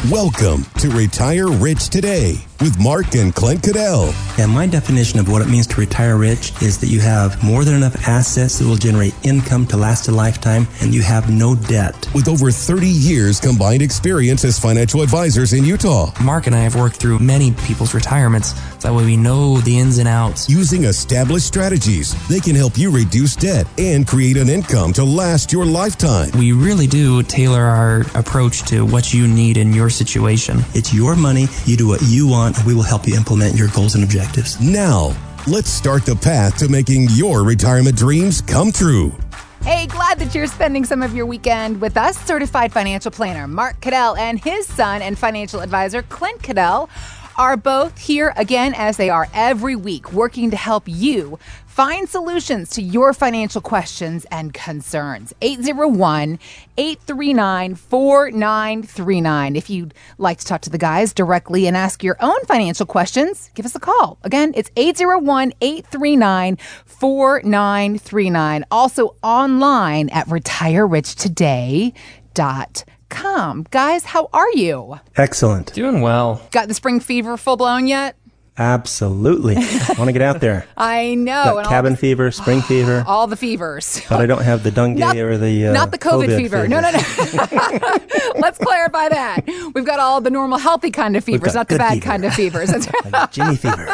Welcome to Retire Rich Today with Mark and Clint Cadell. And my definition of what it means to retire rich is that you have more than enough assets that will generate income to last a lifetime, and you have no debt. With over 30 years combined experience as financial advisors in Utah. Mark and I have worked through many people's retirements. That way we know the ins and outs. Using established strategies, they can help you reduce debt and create an income to last your lifetime. We really do tailor our approach to what you need in your situation. It's your money. You do what you want, and we will help you implement your goals and objectives. Now, let's start the path to making your retirement dreams come true. Hey, glad that you're spending some of your weekend with us. Certified financial planner Mark Cadell and his son and financial advisor Clint Cadell are both here again, as they are every week, working to help you find solutions to your financial questions and concerns. 801-839-4939. If you'd like to talk to the guys directly and ask your own financial questions, give us a call. Again, it's 801-839-4939. Also online at retirerichtoday.com. Guys, how are you? Excellent. Doing well. Got the spring fever full blown yet? Absolutely. I want to get out there. I know. Got cabin fever, spring fever. All the fevers. But I don't have the dengue or the not the COVID fever. No. Let's clarify that. We've got all the normal healthy kind of fevers, not the bad fever. kind of fevers. That's right. Jimmy fever.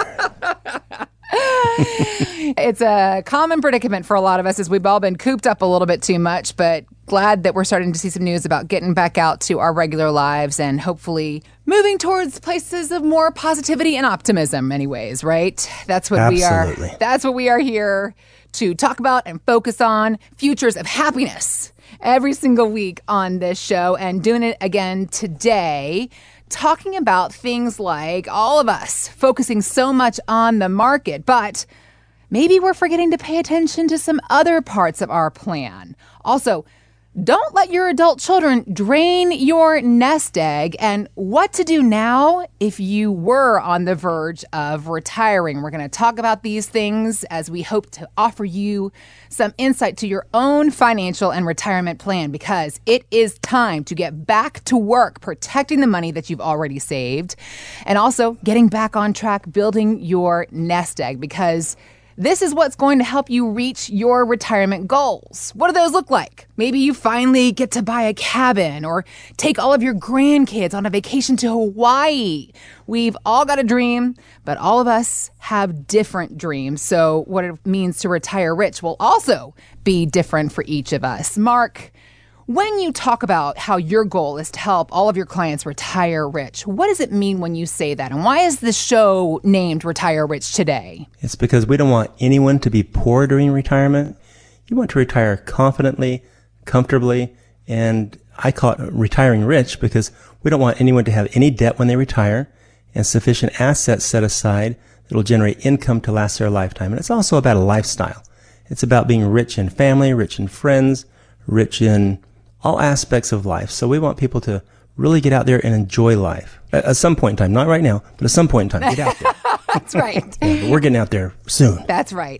It's a common predicament for a lot of us as we've all been cooped up a little bit too much, but glad that we're starting to see some news about getting back out to our regular lives and hopefully moving towards places of more positivity and optimism anyways, right? That's what Absolutely. we are. That's what we are here to talk about and focus on, futures of happiness every single week on this show, and doing it again today, talking about things like all of us focusing so much on the market, but maybe we're forgetting to pay attention to some other parts of our plan. Also, don't let your adult children drain your nest egg, and what to do now if you were on the verge of retiring. We're going to talk about these things as we hope to offer you some insight to your own financial and retirement plan, because it is time to get back to work protecting the money that you've already saved, and also getting back on track building your nest egg, because this is what's going to help you reach your retirement goals. What do those look like? Maybe you finally get to buy a cabin or take all of your grandkids on a vacation to Hawaii. We've all got a dream, but all of us have different dreams. So what it means to retire rich will also be different for each of us. Mark, when you talk about how your goal is to help all of your clients retire rich, what does it mean when you say that? And why is the show named Retire Rich Today? It's because we don't want anyone to be poor during retirement. You want to retire confidently, comfortably, and I call it retiring rich because we don't want anyone to have any debt when they retire and sufficient assets set aside that will generate income to last their lifetime. And it's also about a lifestyle. It's about being rich in family, rich in friends, rich in all aspects of life. So we want people to really get out there and enjoy life. At some point in time, not right now, but at some point in time, get out there. That's right. Yeah, but we're getting out there soon. That's right.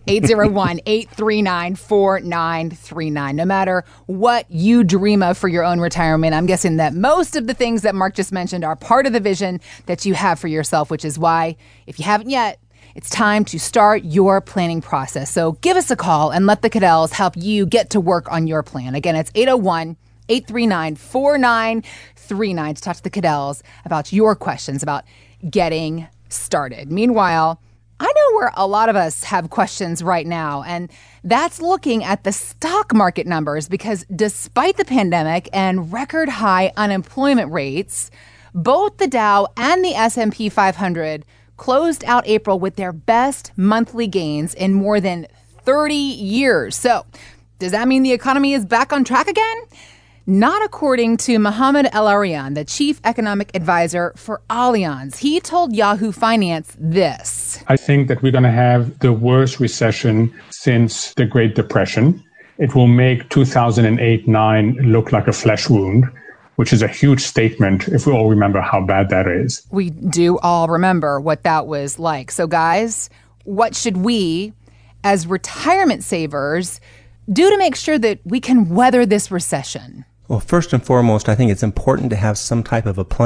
801-839-4939. No matter what you dream of for your own retirement, I'm guessing that most of the things that Mark just mentioned are part of the vision that you have for yourself, which is why, if you haven't yet, it's time to start your planning process. So give us a call and let the Cadells help you get to work on your plan. Again, it's 801-839-4939 to talk to the Cadells about your questions about getting started. Meanwhile, I know where a lot of us have questions right now, and that's looking at the stock market numbers, because despite the pandemic and record high unemployment rates, both the Dow and the S&P 500 closed out April with their best monthly gains in more than 30 years. So, does that mean the economy is back on track again? Not according to Mohamed El-Erian, the chief economic advisor for Allianz. He told Yahoo Finance this. I think that we're going to have the worst recession since the Great Depression. It will make 2008-9 look like a flesh wound, which is a huge statement if we all remember how bad that is. We do all remember what that was like. So guys, what should we, as retirement savers, do to make sure that we can weather this recession? Well, first and foremost, I think it's important to have some type of a plan.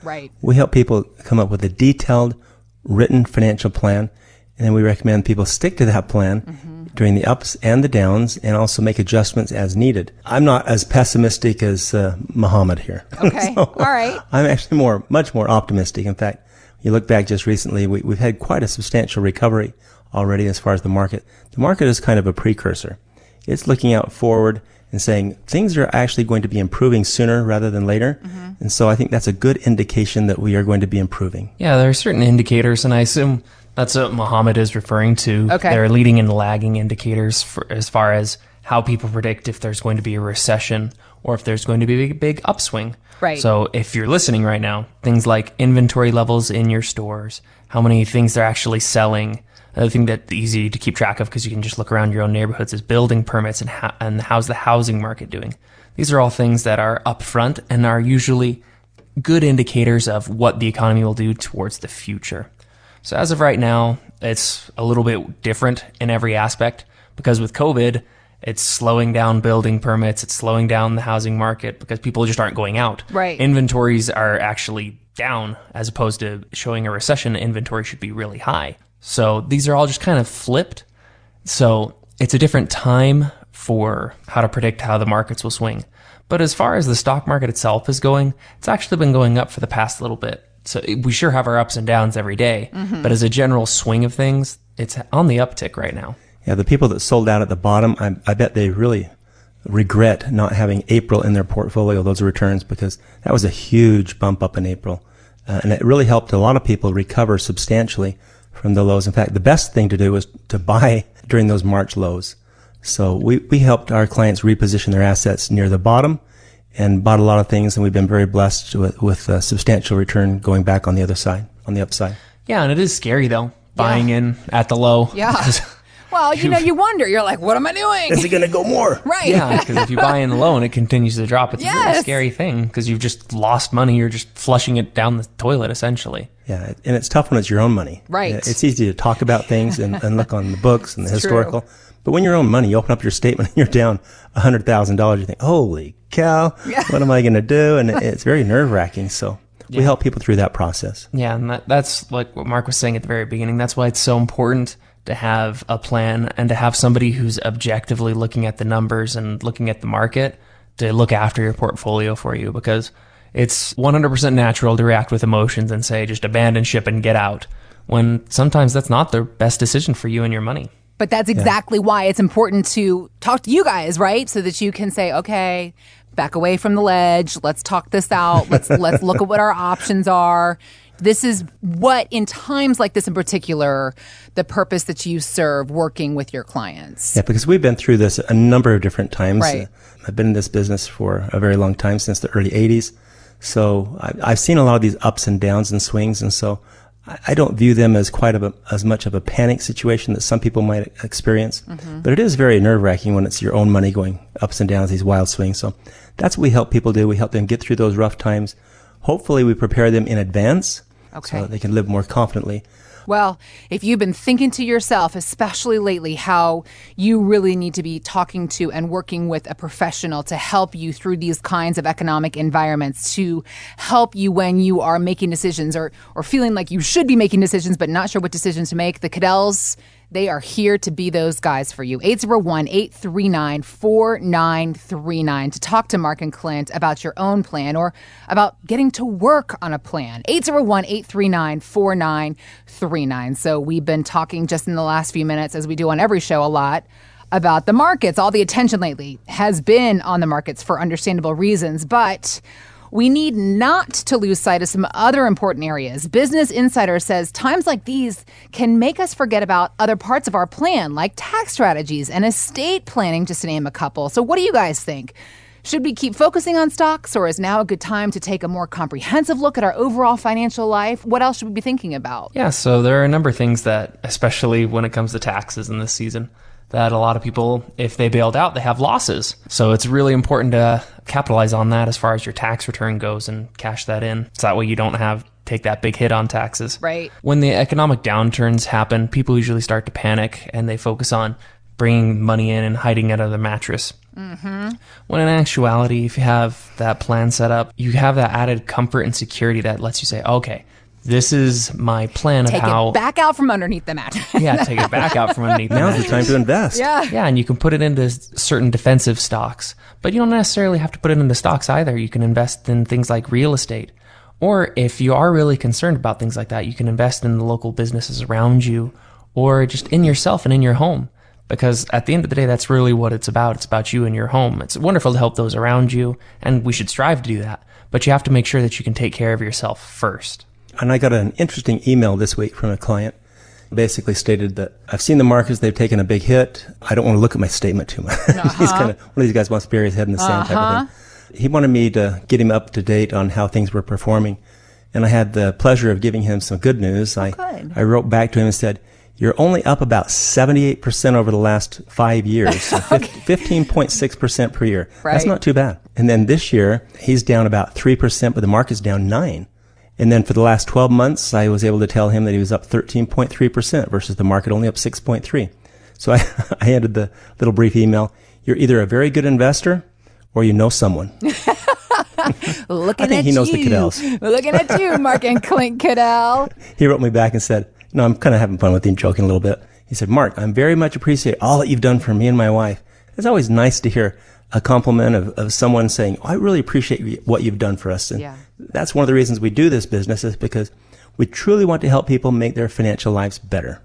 Right. We help people come up with a detailed, written financial plan, and then we recommend people stick to that plan during the ups and the downs, and also make adjustments as needed. I'm not as pessimistic as Muhammad here. Okay. All right. I'm actually much more optimistic. In fact, you look back just recently, we've had quite a substantial recovery already as far as the market. The market is kind of a precursor. It's looking out forward and saying things are actually going to be improving sooner rather than later. And so I think that's a good indication that we are going to be improving. Yeah, there are certain indicators, and I assume that's what Muhammad is referring to. Okay. There are leading and lagging indicators as far as how people predict if there's going to be a recession or if there's going to be a big upswing. Right. So if you're listening right now, things like inventory levels in your stores, how many things they're actually selling. Another thing that's easy to keep track of because you can just look around your own neighborhoods is building permits and how's the housing market doing. These are all things that are upfront and are usually good indicators of what the economy will do towards the future. So as of right now, it's a little bit different in every aspect because with COVID, it's slowing down building permits. It's slowing down the housing market because people just aren't going out. Right. Inventories are actually down as opposed to showing a recession. Inventory should be really high. So these are all just kind of flipped. So it's a different time for how to predict how the markets will swing. But as far as the stock market itself is going, it's actually been going up for the past little bit. So we sure have our ups and downs every day. But as a general swing of things, it's on the uptick right now. Yeah, the people that sold out at the bottom, I bet they really regret not having April in their portfolio, those returns, because that was a huge bump up in April. And it really helped a lot of people recover substantially from the lows. In fact, the best thing to do was to buy during those March lows. So we helped our clients reposition their assets near the bottom and bought a lot of things, and we've been very blessed with a substantial return going back on the other side, on the upside. Yeah, and it is scary, though, buying in at the low. Yeah. Well, you wonder. You're like, what am I doing? Is it going to go more? Right. Yeah, because if you buy in low and it continues to drop, it's a really scary thing because you've just lost money. You're just flushing it down the toilet, essentially. Yeah, and it's tough when it's your own money. Right. It's easy to talk about things and look on the books and the It's historical. true. But when your own money, you open up your statement and you're down $100,000, you think, holy cow, what am I going to do? And it's very nerve-wracking. So we help people through that process. Yeah, and that's like what Mark was saying at the very beginning. That's why it's so important to have a plan and to have somebody who's objectively looking at the numbers and looking at the market to look after your portfolio for you, because it's 100% natural to react with emotions and say, just abandon ship and get out, when sometimes that's not the best decision for you and your money. But that's exactly why it's important to talk to you guys, right? So that you can say, okay, back away from the ledge. Let's talk this out. Let's look at what our options are. This is what, in times like this in particular, the purpose that you serve working with your clients. Yeah, because we've been through this a number of different times. Right. I've been in this business for a very long time, since the early 80s. So I've seen a lot of these ups and downs and swings. And so I don't view them as as much of a panic situation that some people might experience. But it is very nerve-wracking when it's your own money going ups and downs, these wild swings. So that's what we help people do. We help them get through those rough times. Hopefully we prepare them in advance so that they can live more confidently. Well, if you've been thinking to yourself, especially lately, how you really need to be talking to and working with a professional to help you through these kinds of economic environments, to help you when you are making decisions or feeling like you should be making decisions but not sure what decisions to make, the Caddells, they are here to be those guys for you. 801-839-4939 to talk to Mark and Clint about your own plan or about getting to work on a plan. 801-839-4939. So we've been talking just in the last few minutes, as we do on every show a lot, about the markets. All the attention lately has been on the markets for understandable reasons, but we need not to lose sight of some other important areas. Business Insider says times like these can make us forget about other parts of our plan, like tax strategies and estate planning, just to name a couple. So what do you guys think? Should we keep focusing on stocks, or is now a good time to take a more comprehensive look at our overall financial life? What else should we be thinking about? Yeah, so there are a number of things that, especially when it comes to taxes in this season, that a lot of people, if they bailed out, they have losses. So it's really important to capitalize on that as far as your tax return goes and cash that in. So that way you don't take that big hit on taxes. Right. When the economic downturns happen, people usually start to panic and they focus on bringing money in and hiding it under the mattress. When in actuality, if you have that plan set up, you have that added comfort and security that lets you say, okay, this is my plan Take of how... it back out from underneath the mattress. Yeah, take it back out from underneath the Now's the mattress. time to invest. Yeah, and you can put it into certain defensive stocks. But you don't necessarily have to put it into stocks either. You can invest in things like real estate. Or if you are really concerned about things like that, you can invest in the local businesses around you or just in yourself and in your home. Because at the end of the day, that's really what it's about. It's about you and your home. It's wonderful to help those around you, and we should strive to do that. But you have to make sure that you can take care of yourself first. And I got an interesting email this week from a client. Basically stated that I've seen the markets, they've taken a big hit. I don't want to look at my statement too much. He's kind of one of these guys wants to bury his head in the sand type of thing. He wanted me to get him up to date on how things were performing. And I had the pleasure of giving him some good news. I wrote back to him and said, you're only up about 78% over the last 5 years, so 15.6% per year. Right. That's not too bad. And then this year, he's down about 3%, but the market's down 9%. And then for the last 12 months, I was able to tell him that he was up 13.3% versus the market only up 6.3%. So I added the little brief email. You're either a very good investor or you know someone. Looking I think at he knows you. the Caddells. Looking at you, Mark and Clint Cadell. He wrote me back and said, no, I'm kind of having fun with him, joking a little bit. He said, Mark, I very much appreciate all that you've done for me and my wife. It's always nice to hear a compliment of someone saying, I really appreciate what you've done for us. And that's one of the reasons we do this business is because we truly want to help people make their financial lives better.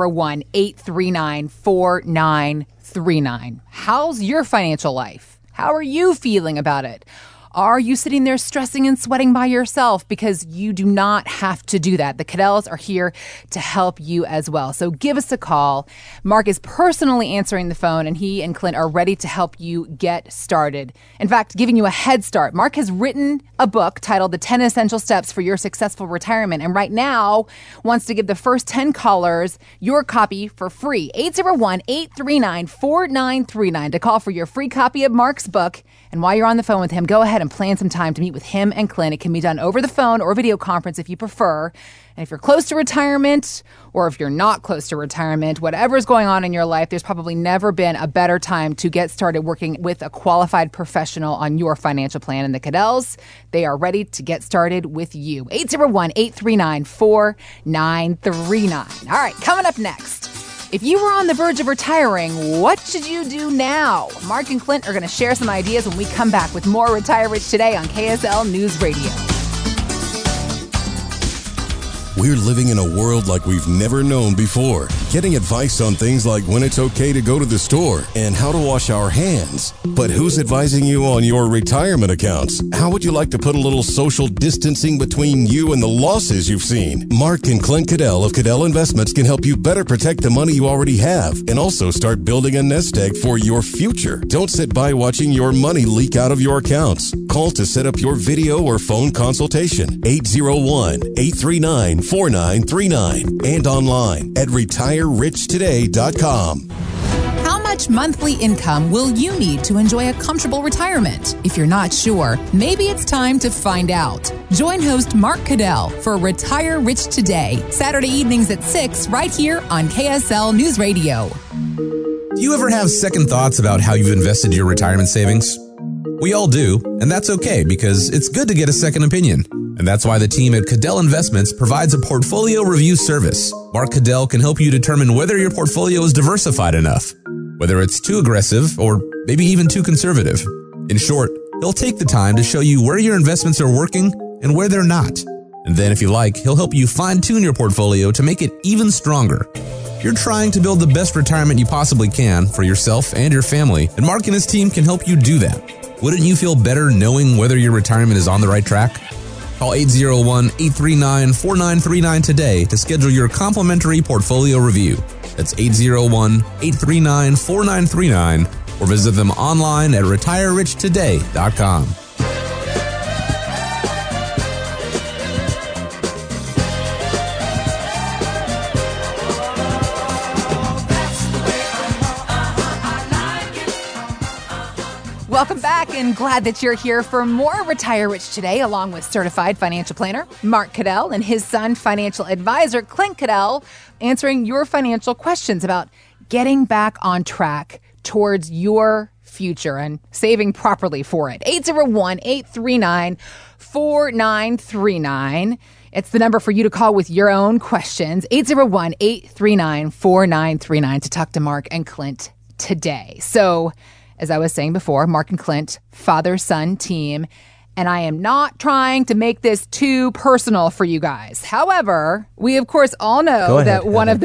801-839-4939. How's your financial life? How are you feeling about it? Are you sitting there stressing and sweating by yourself? Because you do not have to do that. The Cadells are here to help you as well. So give us a call. Mark is personally answering the phone, and he and Clint are ready to help you get started. In fact, giving you a head start. Mark has written a book titled The 10 Essential Steps for Your Successful Retirement, and right now wants to give the first 10 callers your copy for free. 801-839-4939 to call for your free copy of Mark's book. And while you're on the phone with him, go ahead and plan some time to meet with him and Clint. It can be done over the phone or video conference if you prefer. And if you're close to retirement or if you're not close to retirement, whatever's going on in your life, there's probably never been a better time to get started working with a qualified professional on your financial plan. And the Cadells, they are ready to get started with you. 801-839-4939. All right, coming up next. If you were on the verge of retiring, what should you do now? Mark and Clint are going to share some ideas when we come back with more Retire Rich Today on KSL News Radio. We're living in a world like we've never known before. Getting advice on things like when it's okay to go to the store and how to wash our hands. But who's advising you on your retirement accounts? How would you like to put a little social distancing between you and the losses you've seen? Mark and Clint Cadell of Cadell Investments can help you better protect the money you already have and also start building a nest egg for your future. Don't sit by watching your money leak out of your accounts. Call to set up your video or phone consultation. 801-839-4939 and online at retirerichtoday.com. How much monthly income will you need to enjoy a comfortable retirement? If you're not sure, maybe it's time to find out. Join host Mark Cadell for Retire Rich Today, Saturday evenings at 6 right here on KSL News Radio. Do you ever have second thoughts about how you've invested your retirement savings? We all do, and that's okay because it's good to get a second opinion. And that's why the team at Cadell Investments provides a portfolio review service. Mark Cadell can help you determine whether your portfolio is diversified enough, whether it's too aggressive or maybe even too conservative. In short, he'll take the time to show you where your investments are working and where they're not. And then if you like, he'll help you fine-tune your portfolio to make it even stronger. If you're trying to build the best retirement you possibly can for yourself and your family, and Mark and his team can help you do that. Wouldn't you feel better knowing whether your retirement is on the right track? Call 801-839-4939 today to schedule your complimentary portfolio review. That's 801-839-4939 or visit them online at retirerichtoday.com. Welcome back, and glad that you're here for more Retire Rich Today, along with certified financial planner Mark Cadell and his son, financial advisor Clint Cadell, answering your financial questions about getting back on track towards your future and saving properly for it. 801-839-4939. It's the number for you to call with your own questions. 801-839-4939 to talk to Mark and Clint today. So, as I was saying before, Mark and Clint, father-son team, and I am not trying to make this too personal for you guys. However, we of course all know that one of the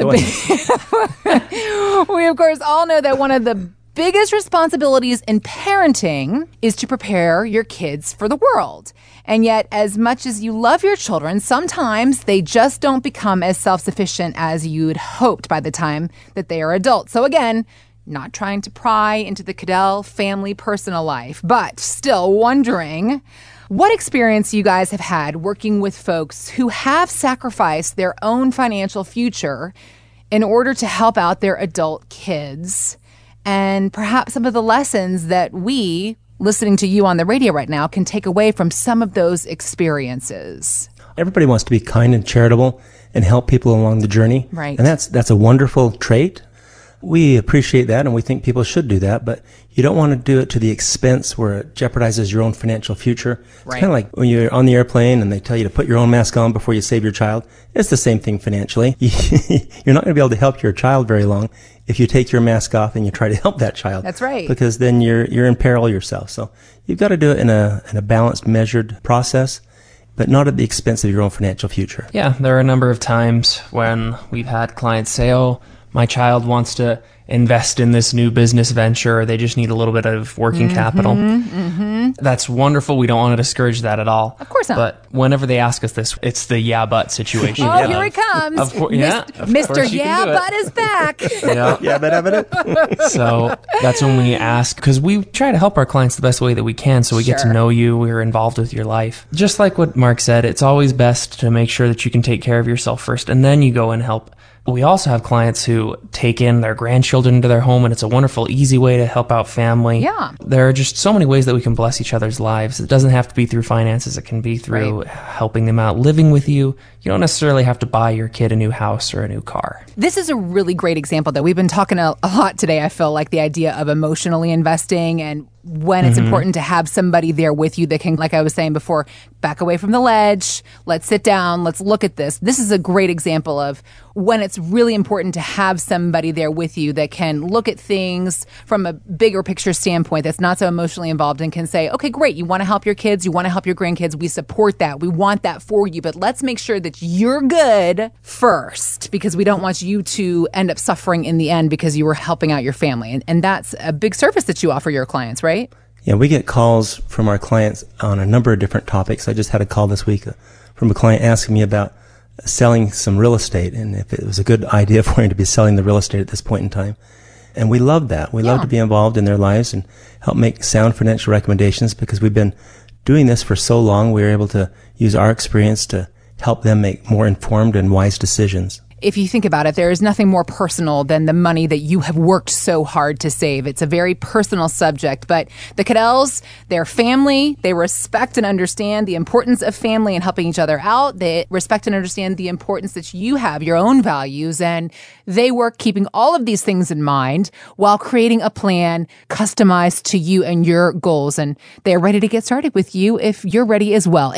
biggest responsibilities in parenting is to prepare your kids for the world. And yet, as much as you love your children, sometimes they just don't become as self-sufficient as you'd hoped by the time that they are adults. So again, not trying to pry into the Cadell family personal life, but still wondering what experience you guys have had working with folks who have sacrificed their own financial future in order to help out their adult kids, and perhaps some of the lessons that we, listening to you on the radio right now, can take away from some of those experiences. Everybody wants to be kind and charitable and help people along the journey. Right. And that's a wonderful trait. We appreciate that, and we think people should do that, but you don't want to do it to the expense where it jeopardizes your own financial future. It's kind of like when you're on the airplane and they tell you to put your own mask on before you save your child. It's the same thing financially. You're not going to be able to help your child very long if you take your mask off and you try to help that child. That's right. Because then you're in peril yourself. So you've got to do it in a balanced, measured process, but not at the expense of your own financial future. Yeah, there are a number of times when we've had clients say, oh, my child wants to invest in this new business venture, or they just need a little bit of working capital. That's wonderful. We don't want to discourage that at all. Of course not. But whenever they ask us this, it's the yeah, but situation. Oh, here it comes. Of course, yeah. Mr. Yeah, but is back. Yeah, but evident. So that's when we ask, because we try to help our clients the best way that we can, so we get to know you, we're involved with your life. Just like what Mark said, it's always best to make sure that you can take care of yourself first, and then you go and help. We also have clients who take in their grandchildren into their home, and it's a wonderful, easy way to help out family. Yeah. There are just so many ways that we can bless each other's lives. It doesn't have to be through finances. It can be through helping them out, living with you. You don't necessarily have to buy your kid a new house or a new car. This is a really great example that we've been talking a lot today. I feel like the idea of emotionally investing and when it's important to have somebody there with you that can, like I was saying before, back away from the ledge. Let's sit down. Let's look at this. This is a great example of when it's really important to have somebody there with you that can look at things from a bigger picture standpoint, that's not so emotionally involved, and can say, okay, great. You want to help your kids. You want to help your grandkids. We support that. We want that for you. But let's make sure that you're good first, because we don't want you to end up suffering in the end because you were helping out your family. And that's a big service that you offer your clients, right? Yeah, we get calls from our clients on a number of different topics. I just had a call this week from a client asking me about selling some real estate and if it was a good idea for him to be selling the real estate at this point in time. And we love that. We love to be involved in their lives and help make sound financial recommendations, because we've been doing this for so long. We were able to use our experience to help them make more informed and wise decisions. If you think about it, there is nothing more personal than the money that you have worked so hard to save. It's a very personal subject, but the Cadells, their family, they respect and understand the importance of family and helping each other out. They respect and understand the importance that you have, your own values, and they work keeping all of these things in mind while creating a plan customized to you and your goals. And they're ready to get started with you if you're ready as well.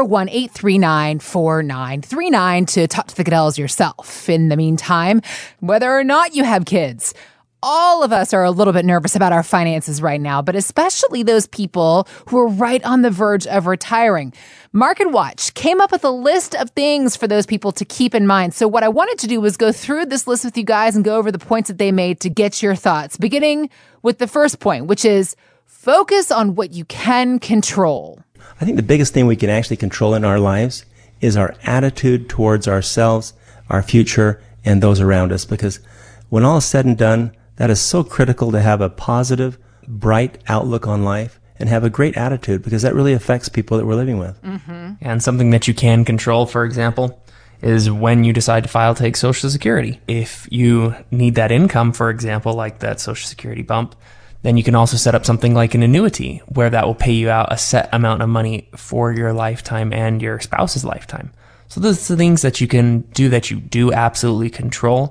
801-839-4939 to talk to the Cadells yourself. In the meantime, whether or not you have kids, all of us are a little bit nervous about our finances right now, but especially those people who are right on the verge of retiring. Market Watch came up with a list of things for those people to keep in mind. So what I wanted to do was go through this list with you guys and go over the points that they made to get your thoughts, beginning with the first point, which is focus on what you can control. I think the biggest thing we can actually control in our lives is our attitude towards ourselves, our future, and those around us, because when all is said and done, that is so critical to have a positive, bright outlook on life and have a great attitude, because that really affects people that we're living with. And something that you can control, for example, is when you decide to file take Social Security. If you need that income, for example, like that Social Security bump, then you can also set up something like an annuity where that will pay you out a set amount of money for your lifetime and your spouse's lifetime. So those are the things that you can do that you do absolutely control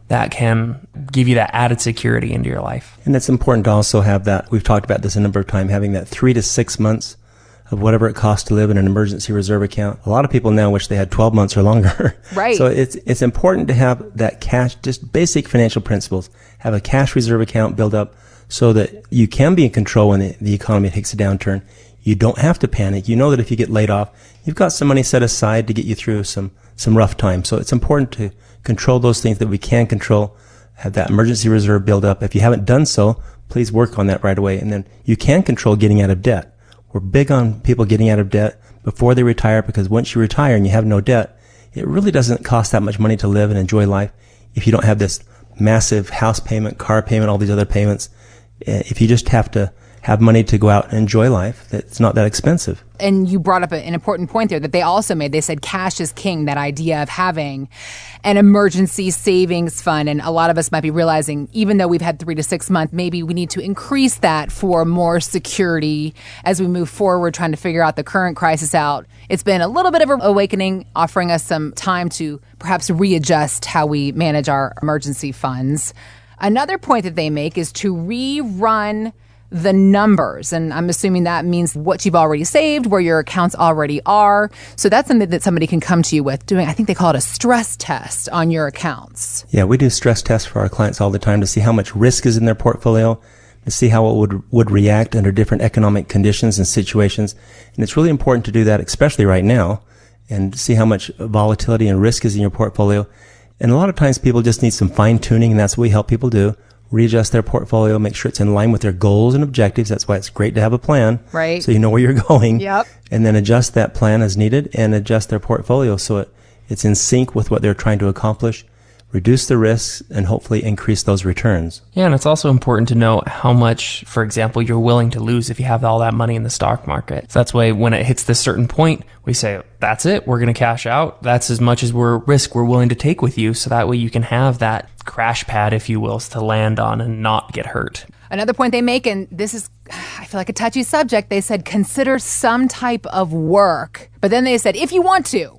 that can give you that added security into your life. And it's important to also have that, we've talked about this a number of times, having that 3 to 6 months of whatever it costs to live in an emergency reserve account. A lot of people now wish they had 12 months or longer. Right. So it's important to have that cash, just basic financial principles. Have a cash reserve account build up so that you can be in control when the economy takes a downturn. You don't have to panic. You know that if you get laid off, you've got some money set aside to get you through some rough times. So it's important to control those things that we can control. Have that emergency reserve build up. If you haven't done so, please work on that right away. And then you can control getting out of debt. We're big on people getting out of debt before they retire, because once you retire and you have no debt, it really doesn't cost that much money to live and enjoy life if you don't have this massive house payment, car payment, all these other payments. If you just have to have money to go out and enjoy life, it's not that expensive. And you brought up an important point there that they also made. They said cash is king, that idea of having an emergency savings fund. And a lot of us might be realizing, even though we've had 3 to 6 months, maybe we need to increase that for more security as we move forward, trying to figure out the current crisis out. It's been a little bit of an awakening, offering us some time to perhaps readjust how we manage our emergency funds. Another point that they make is to rerun the numbers. And I'm assuming that means what you've already saved, where your accounts already are. So that's something that somebody can come to you with doing, I think they call it a stress test on your accounts. Yeah, we do stress tests for our clients all the time to see how much risk is in their portfolio, to see how it would react under different economic conditions and situations. And it's really important to do that, especially right now, and see how much volatility and risk is in your portfolio. And a lot of times people just need some fine tuning, and that's what we help people do. Readjust their portfolio, make sure it's in line with their goals and objectives. That's why it's great to have a plan. Right. So you know where you're going. Yep. And then adjust that plan as needed and adjust their portfolio so it's in sync with what they're trying to accomplish, reduce the risks, and hopefully increase those returns. Yeah, and it's also important to know how much, for example, you're willing to lose if you have all that money in the stock market. So that's why when it hits this certain point, we say, that's it, we're going to cash out. That's as much as we're willing to take with you. So that way you can have that crash pad, if you will, to land on and not get hurt. Another point they make, and this is, I feel like a touchy subject, they said, consider some type of work. But then they said, if you want to.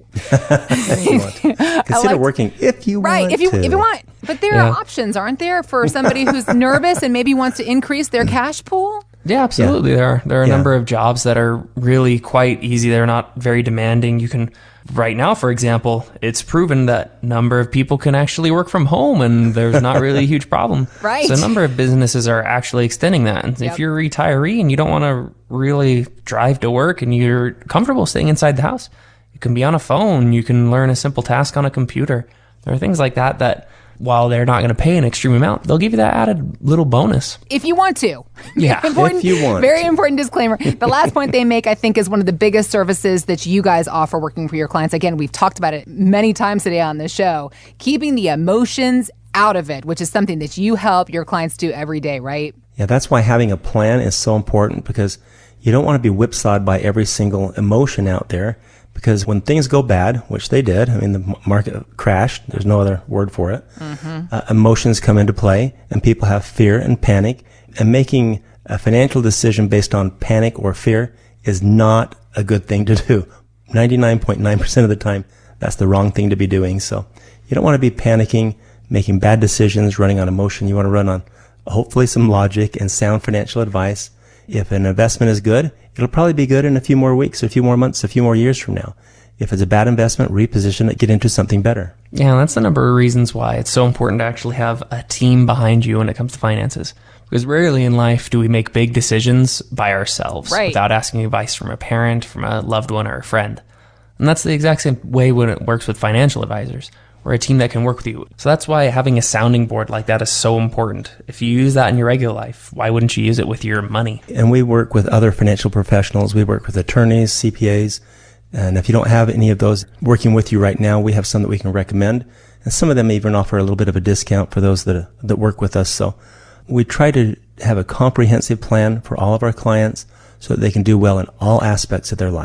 Consider working if you want right, if you want. But there Yeah. are options, aren't there, for somebody who's nervous and maybe wants to increase their cash pool? Yeah, absolutely. Yeah. There are a Yeah. number of jobs that are really quite easy. They're not very demanding. You can, right now, for example, it's proven that number of people can actually work from home and there's not really a huge problem. Right. So a number of businesses are actually extending that. And Yep. if you're a retiree and you don't want to really drive to work and you're comfortable staying inside the house, you can be on a phone. You can learn a simple task on a computer. There are things like that while they're not going to pay an extreme amount, they'll give you that added little bonus. If you want to. Yeah, Important, if you want very to. important disclaimer. The last point they make, I think, is one of the biggest services that you guys offer working for your clients. Again, we've talked about it many times today on this show. Keeping the emotions out of it, which is something that you help your clients do every day, right? Yeah, that's why having a plan is so important, because you don't want to be whipsawed by every single emotion out there. Because when things go bad, which they did, I mean, the market crashed, there's no other word for it, emotions come into play, and people have fear and panic, and making a financial decision based on panic or fear is not a good thing to do. 99.9% of the time, that's the wrong thing to be doing. So you don't want to be panicking, making bad decisions, running on emotion. You want to run on hopefully some logic and sound financial advice. If an investment is good, it'll probably be good in a few more weeks, a few more months, a few more years from now. If it's a bad investment, reposition it, get into something better. Yeah, that's a number of reasons why it's so important to actually have a team behind you when it comes to finances. Because rarely in life do we make big decisions by ourselves without asking advice from a parent, from a loved one, or a friend. And that's the exact same way when it works with financial advisors. We're a team that can work with you. So that's why having a sounding board like that is so important. If you use that in your regular life, why wouldn't you use it with your money? And we work with other financial professionals. We work with attorneys, CPAs. And if you don't have any of those working with you right now, we have some that we can recommend. And some of them even offer a little bit of a discount for those that work with us. So we try to have a comprehensive plan for all of our clients so that they can do well in all aspects of their life.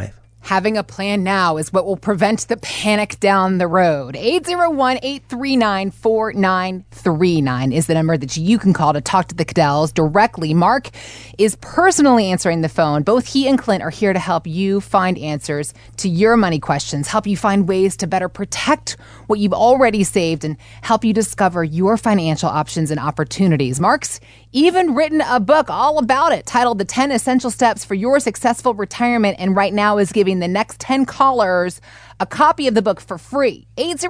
Having a plan now is what will prevent the panic down the road. 801-839-4939 is the number that you can call to talk to the Caddells directly. Mark is personally answering the phone. Both he and Clint are here to help you find answers to your money questions, help you find ways to better protect what you've already saved, and help you discover your financial options and opportunities. Mark's even written a book all about it titled The 10 Essential Steps for Your Successful Retirement, and right now is giving the next 10 callers a copy of the book for free.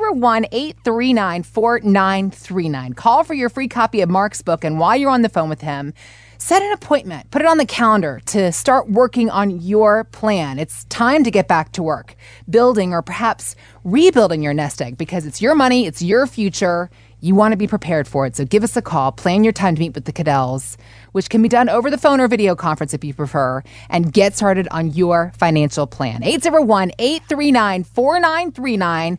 801-839-4939. Call for your free copy of Mark's book, and while you're on the phone with him, set an appointment. Put it on the calendar to start working on your plan. It's time to get back to work, building or perhaps rebuilding your nest egg, because it's your money, it's your future. You want to be prepared for it. So give us a call. Plan your time to meet with the Caddells, which can be done over the phone or video conference if you prefer, and get started on your financial plan. 801-839-4939.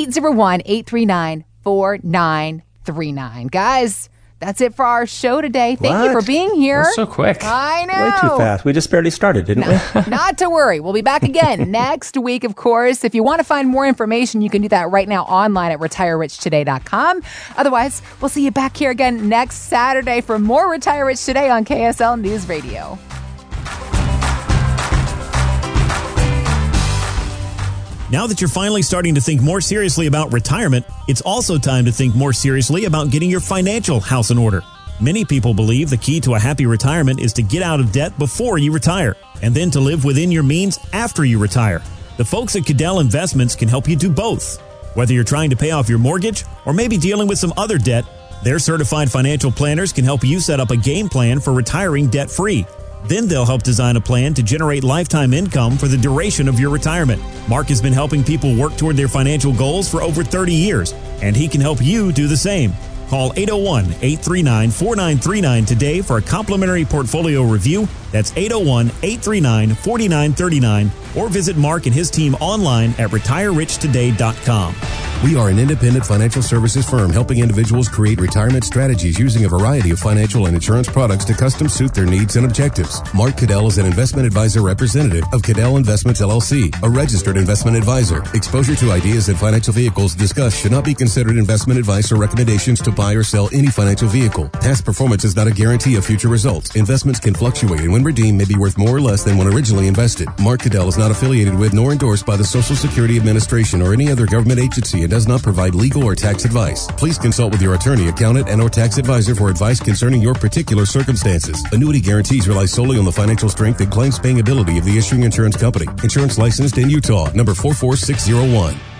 801-839-4939. Guys, that's it for our show today. Thank you for being here. That's so quick. I know. Way too fast. We just barely started, didn't we? Not to worry. We'll be back again next week, of course. If you want to find more information, you can do that right now online at retirerichtoday.com. Otherwise, we'll see you back here again next Saturday for more Retire Rich Today on KSL News Radio. Now that you're finally starting to think more seriously about retirement, it's also time to think more seriously about getting your financial house in order. Many people believe the key to a happy retirement is to get out of debt before you retire, and then to live within your means after you retire. The folks at Caddell Investments can help you do both. Whether you're trying to pay off your mortgage or maybe dealing with some other debt, their certified financial planners can help you set up a game plan for retiring debt-free. Then they'll help design a plan to generate lifetime income for the duration of your retirement. Mark has been helping people work toward their financial goals for over 30 years, and he can help you do the same. Call 801-839-4939 today for a complimentary portfolio review. That's 801-839-4939, or visit Mark and his team online at retirerichtoday.com. We are an independent financial services firm helping individuals create retirement strategies using a variety of financial and insurance products to custom suit their needs and objectives. Mark Caddell is an investment advisor representative of Caddell Investments LLC, a registered investment advisor. Exposure to ideas and financial vehicles discussed should not be considered investment advice or recommendations to buy or sell any financial vehicle. Past performance is not a guarantee of future results. Investments can fluctuate and when redeemed may be worth more or less than when originally invested. Mark Caddell is not affiliated with nor endorsed by the Social Security Administration or any other government agency and does not provide legal or tax advice. Please consult with your attorney, accountant, and or tax advisor for advice concerning your particular circumstances. Annuity guarantees rely solely on the financial strength and claims paying ability of the issuing insurance company. Insurance licensed in Utah, number 44601.